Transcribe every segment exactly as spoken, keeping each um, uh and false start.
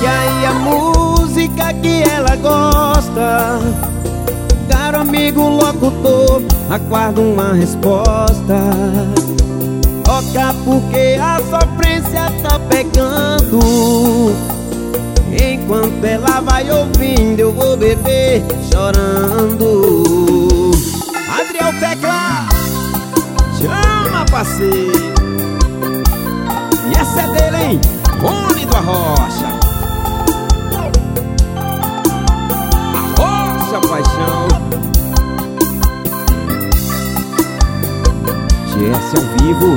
Toque aí a música que ela gosta. Caro amigo locutor, aguardo uma resposta. Toca porque a sofrência tá pegando. Enquanto ela vai ouvindo, eu vou beber chorando. Adriel Tecla, chama parceiro. E essa é dele, hein? Rony do Arrocha. Arrocha paixão. G S ao vivo.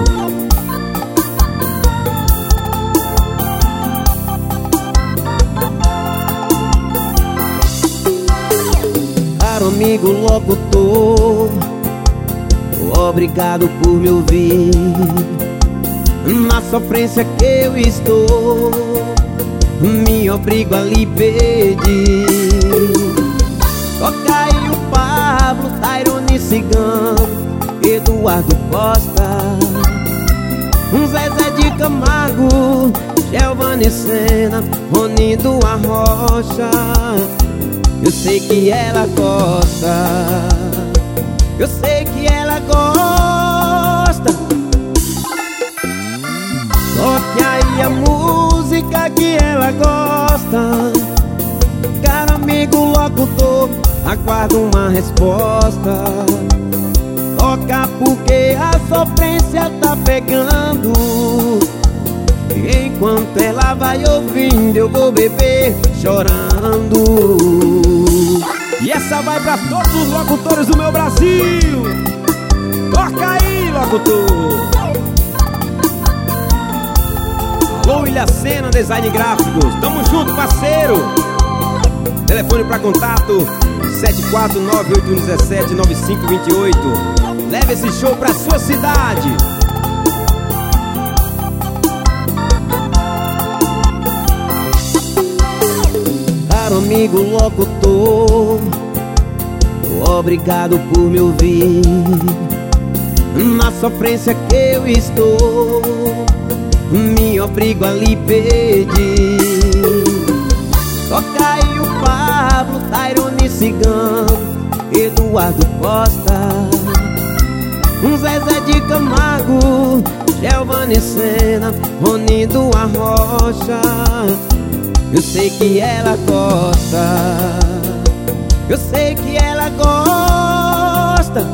Caro amigo locutor, obrigado por me ouvir. Na sofrência que eu estou, me obrigo a lhe pedir. Toca aí o Pablo, Tairone Cigano, Eduardo Costa, um Zezé de Camargo, Giovanni Sena, Rony do Arrocha. Eu sei que ela gosta, eu sei que ela gosta. Toque aí a música que ela gosta. Caro amigo locutor, aguardo uma resposta. Toca porque a sofrência tá pegando. Enquanto ela vai ouvindo, eu vou beber chorando. E essa vai pra todos os locutores do meu Brasil. Toca aí, locutor. Alô, William Sena, Design Gráficos. Tamo junto, parceiro. Telefone pra contato sete quatro nove oito um sete nove cinco dois oito. Leve esse show pra sua cidade. Caro amigo locutor, obrigado por me ouvir. Na sofrência que eu estou, me obrigo a lhe pedir. Toca aí o Pablo, Tairone Cigano, Eduardo Costa, um Zezé de Camargo, Giovanni Sena, Rony do Arrocha. Eu sei que ela gosta, eu sei que ela gosta.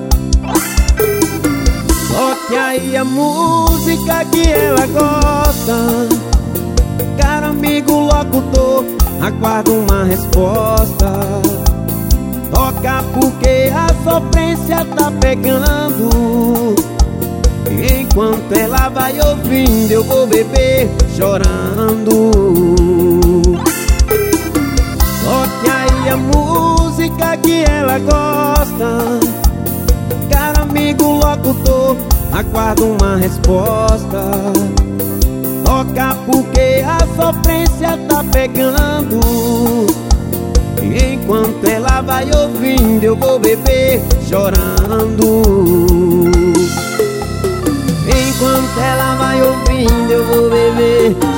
Toque aí a música que ela gosta. Caro amigo locutor, aguardo uma resposta. Toca porque a sofrência tá pegando. Enquanto ela vai ouvindo, eu vou beber chorando. Toque aí a música que ela gosta. Caro amigo locutor, aguardo uma resposta. Toca porque a sofrência tá pegando. Enquanto ela vai ouvindo, eu vou beber chorando. Enquanto ela vai ouvindo, eu vou beber